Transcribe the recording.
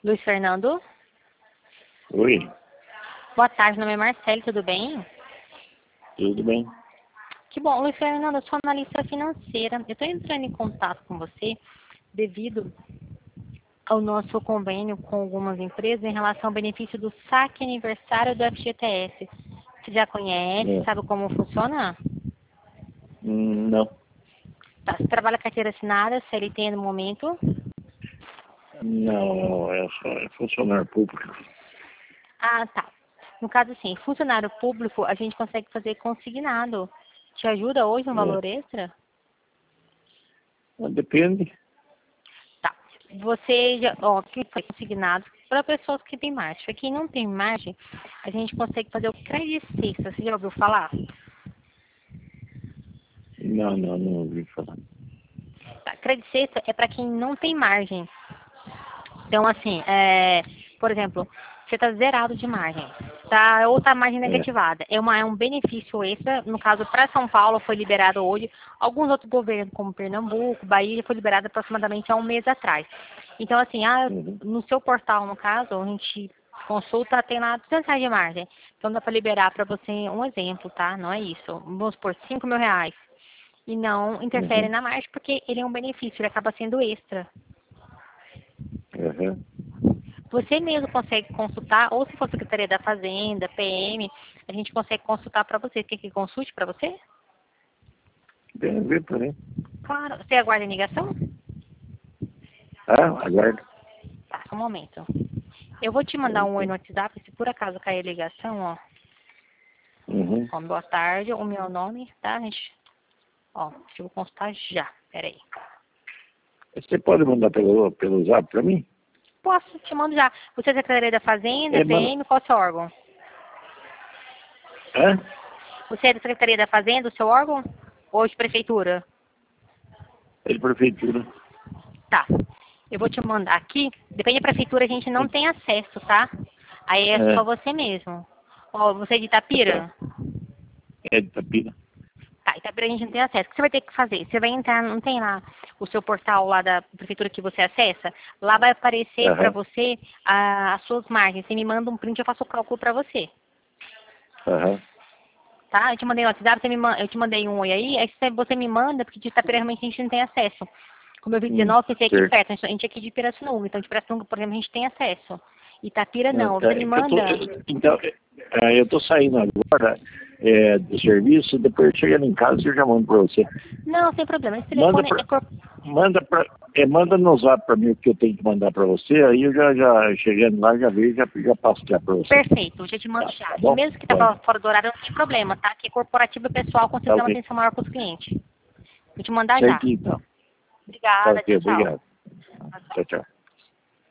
Luiz Fernando? Oi, Boa tarde, meu nome é Marcelo, tudo bem? tudo bem? Que bom, Luiz Fernando, eu sou analista financeira. Eu estou entrando em contato com você devido ao nosso convênio com algumas empresas em relação ao benefício do saque aniversário do FGTS. Você já conhece, É. sabe como funciona? Não, Tá, você trabalha carteira assinada, CLT no momento? não, é só funcionário público. Ah, tá. No caso, assim, funcionário público, a gente consegue fazer consignado. Te ajuda hoje um É. valor extra? Depende. Tá. Você já, ó, que foi consignado para pessoas que têm margem. Para quem não tem margem, a gente consegue fazer o crédito sexta. Você já ouviu falar? Não ouvi falar. Tá. Crédito sexta é para quem não tem margem. Então, assim, por exemplo, você está zerado de margem, tá, ou está margem É. negativada. É um benefício extra. No caso, para São Paulo foi liberado hoje. Alguns outros governos, como Pernambuco, Bahia, foi liberado aproximadamente há um mês atrás. Então, assim, Uhum. no seu portal, no caso, a gente consulta, tem lá R$ 200 de margem. Então, dá para liberar para você um exemplo, tá? Não é isso. Vamos supor, R$ 5.000. E não interfere Uhum. na margem, porque ele é um benefício, ele acaba sendo extra. Uhum. Você mesmo consegue consultar, ou se for Secretaria da Fazenda, PM, a gente consegue consultar para você. Quer que consulte para você? Tem a ver também. Claro. Você aguarda a ligação? Ah, aguardo. Tá, só um momento. Eu vou te mandar um oi no WhatsApp, se por acaso cair a ligação, ó. Uhum. Ó, boa tarde, o meu nome, tá, gente? Ó, deixa eu consultar já. Pera aí. Você pode mandar pelo zap para mim? Posso, te mando já. Você é Secretaria da Fazenda, Manda. PM, qual é o seu órgão? Hã? Você é da Secretaria da Fazenda, o seu órgão? Ou de Prefeitura? É de prefeitura. Tá. Eu vou te mandar aqui. Depende da prefeitura, a gente não tem acesso, tá? Aí é só É, você mesmo. Ó, você é de tá. Itapira? É de Itapira. Tá, Itapira a gente não tem acesso. O que você vai ter que fazer? Você vai entrar, não tem lá o seu portal lá da prefeitura que você acessa? Lá vai aparecer pra Aham. você as suas margens. Você me manda um print, eu faço o cálculo pra você. Aham. Tá? Eu te mandei no WhatsApp, eu te mandei um oi aí você me manda, porque de Itapira realmente a gente não tem acesso. Como eu vi 19, pensei aqui Certo. perto, a gente é aqui de Pirassununga, então de Pirassununga, por exemplo, a gente tem acesso. Itapira Ah, não, tá. você me manda. Então, eu tô saindo agora do serviço, depois chegando em casa eu já mando para você. Não, sem problema, esse Manda telefone é pra, manda no zap para mim o que eu tenho que mandar para você, aí eu já chegando lá, já vejo, já passo já para você. perfeito, eu já te mando já. Tá E bom? mesmo que Tá, tá fora do horário, não tem problema, tá? Que é corporativo e pessoal, com tá certeza uma ok. atenção maior para os clientes. Vou te mandar já. Certinho então. Tá Obrigada, ok, tchau, tchau. obrigado. Tchau, tchau.